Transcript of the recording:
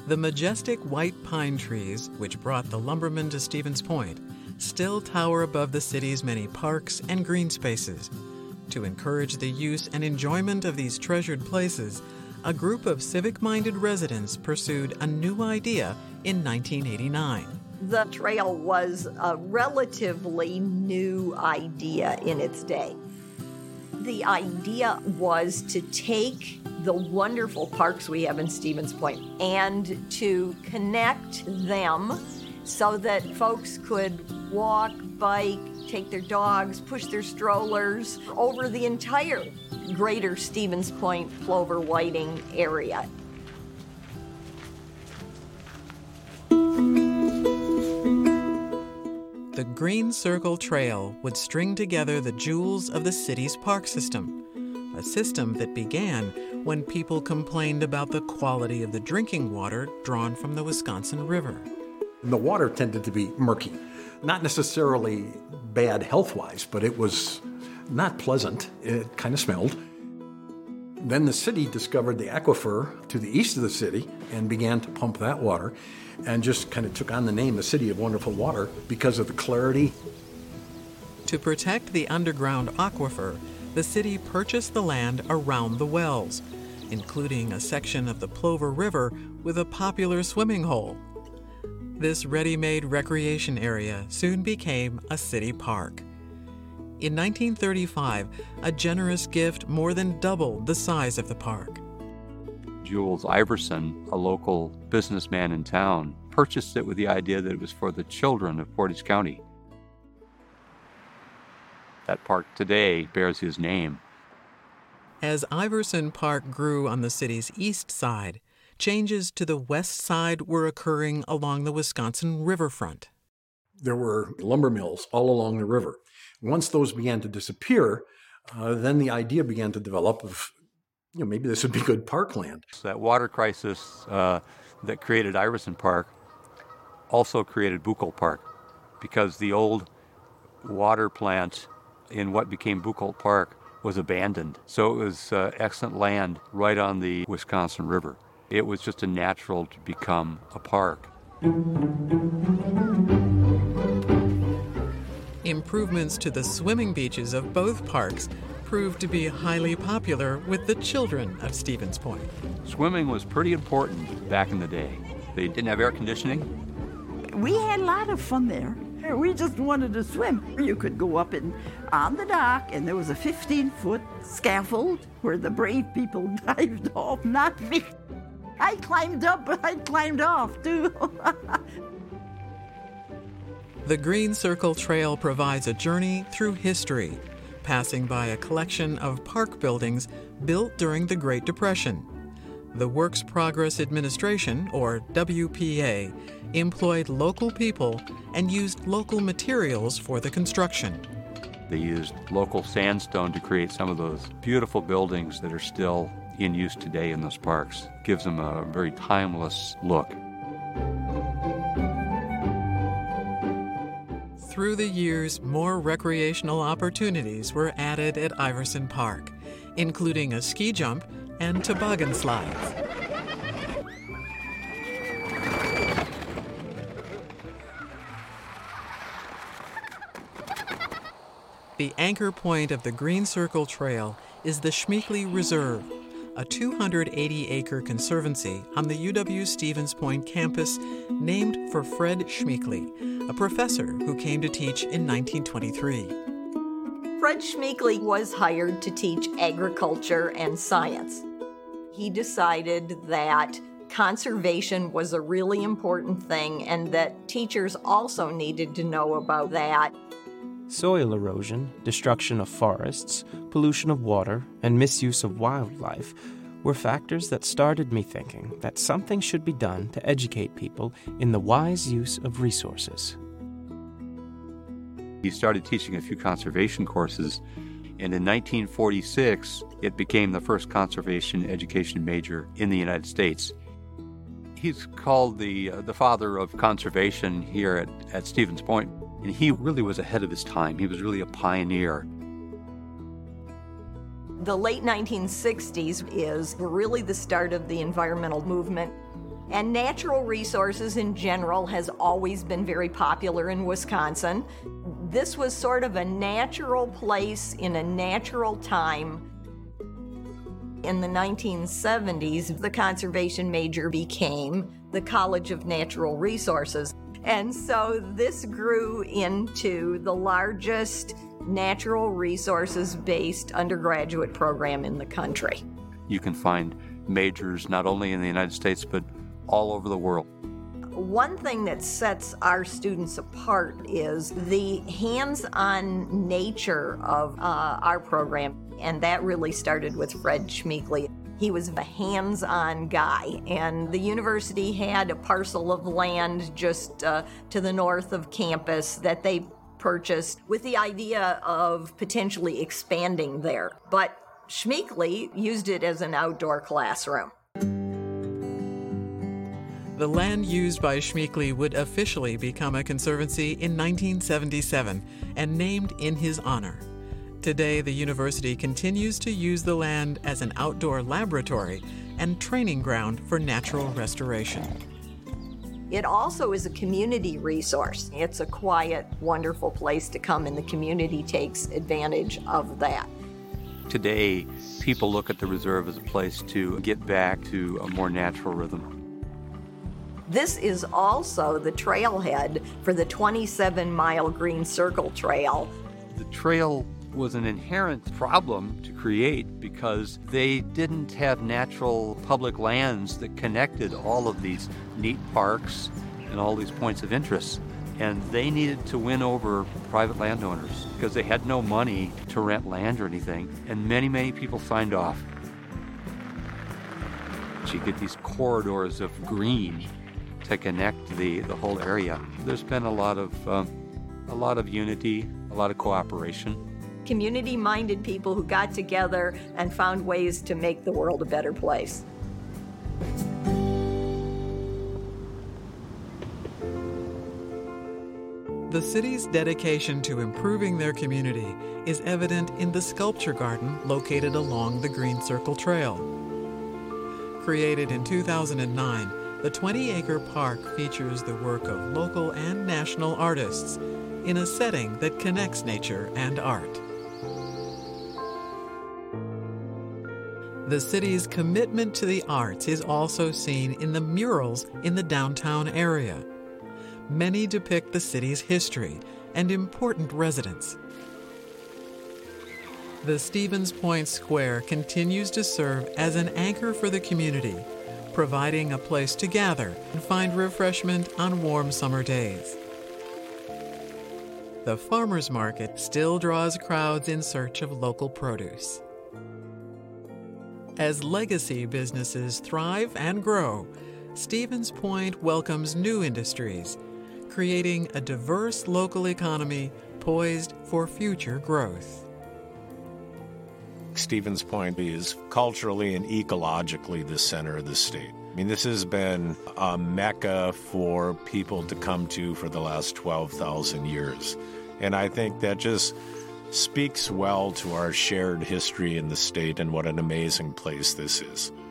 The majestic white pine trees, which brought the lumbermen to Stevens Point, still tower above the city's many parks and green spaces. To encourage the use and enjoyment of these treasured places, a group of civic-minded residents pursued a new idea in 1989. The trail was a relatively new idea in its day. The idea was to take the wonderful parks we have in Stevens Point and to connect them so that folks could walk, bike, take their dogs, push their strollers over the entire greater Stevens Point, Plover, Whiting area. The Green Circle Trail would string together the jewels of the city's park system, a system that began when people complained about the quality of the drinking water drawn from the Wisconsin River. The water tended to be murky, not necessarily bad health-wise, but it was not pleasant. It kind of smelled. Then the city discovered the aquifer to the east of the city and began to pump that water and just kind of took on the name, the City of Wonderful Water, because of the clarity. To protect the underground aquifer, the city purchased the land around the wells, including a section of the Plover River with a popular swimming hole. This ready-made recreation area soon became a city park. In 1935, a generous gift more than doubled the size of the park. Jules Iverson, a local businessman in town, purchased it with the idea that it was for the children of Portage County. That park today bears his name. As Iverson Park grew on the city's east side, changes to the west side were occurring along the Wisconsin riverfront. There were lumber mills all along the river. Once those began to disappear, then the idea began to develop of, maybe this would be good parkland. So that water crisis that created Iverson Park also created Buchholz Park, because the old water plant in what became Buchholz Park was abandoned. So it was excellent land right on the Wisconsin River. It was just a natural to become a park. Improvements to the swimming beaches of both parks proved to be highly popular with the children of Stevens Point. Swimming was pretty important back in the day. They didn't have air conditioning. We had a lot of fun there. We just wanted to swim. You could go up on the dock, and there was a 15-foot scaffold where the brave people dived off, not me. I climbed up, but I climbed off, too. The Green Circle Trail provides a journey through history, passing by a collection of park buildings built during the Great Depression. The Works Progress Administration, or WPA, employed local people and used local materials for the construction. They used local sandstone to create some of those beautiful buildings that are still in use today in those parks. Gives them a very timeless look. Through the years, more recreational opportunities were added at Iverson Park, including a ski jump and toboggan slides. The anchor point of the Green Circle Trail is the Schmeeckle Reserve, a 280-acre conservancy on the UW-Stevens Point campus named for Fred Schmeeckle, a professor who came to teach in 1923. Fred Schmeeckle was hired to teach agriculture and science. He decided that conservation was a really important thing and that teachers also needed to know about that. Soil erosion, destruction of forests, pollution of water, and misuse of wildlife were factors that started me thinking that something should be done to educate people in the wise use of resources. He started teaching a few conservation courses, and in 1946, it became the first conservation education major in the United States. He's called the father of conservation here at Stevens Point. And he really was ahead of his time. He was really a pioneer. The late 1960s is really the start of the environmental movement. And natural resources in general has always been very popular in Wisconsin. This was sort of a natural place in a natural time. In the 1970s, the conservation major became the College of Natural Resources. And so this grew into the largest natural resources-based undergraduate program in the country. You can find majors not only in the United States, but all over the world. One thing that sets our students apart is the hands-on nature of our program, and that really started with Fred Schmeekley. He was a hands-on guy, and the university had a parcel of land just to the north of campus that they purchased with the idea of potentially expanding there. But Schmeekley used it as an outdoor classroom. The land used by Schmeekley would officially become a conservancy in 1977 and named in his honor. Today, the university continues to use the land as an outdoor laboratory and training ground for natural restoration. It also is a community resource. It's a quiet, wonderful place to come, and the community takes advantage of that. Today, people look at the reserve as a place to get back to a more natural rhythm. This is also the trailhead for the 27-mile Green Circle Trail. The trail was an inherent problem to create because they didn't have natural public lands that connected all of these neat parks and all these points of interest. And they needed to win over private landowners because they had no money to rent land or anything. And many, many people signed off. So you get these corridors of green to connect the whole area. There's been a lot of unity, a lot of cooperation. Community-minded people who got together and found ways to make the world a better place. The city's dedication to improving their community is evident in the sculpture garden located along the Green Circle Trail. Created in 2009, the 20-acre park features the work of local and national artists in a setting that connects nature and art. The city's commitment to the arts is also seen in the murals in the downtown area. Many depict the city's history and important residents. The Stevens Point Square continues to serve as an anchor for the community, providing a place to gather and find refreshment on warm summer days. The farmers market still draws crowds in search of local produce. As legacy businesses thrive and grow, Stevens Point welcomes new industries, creating a diverse local economy poised for future growth. Stevens Point is culturally and ecologically the center of the state. I mean, this has been a mecca for people to come to for the last 12,000 years. And I think that just speaks well to our shared history in the state and what an amazing place this is.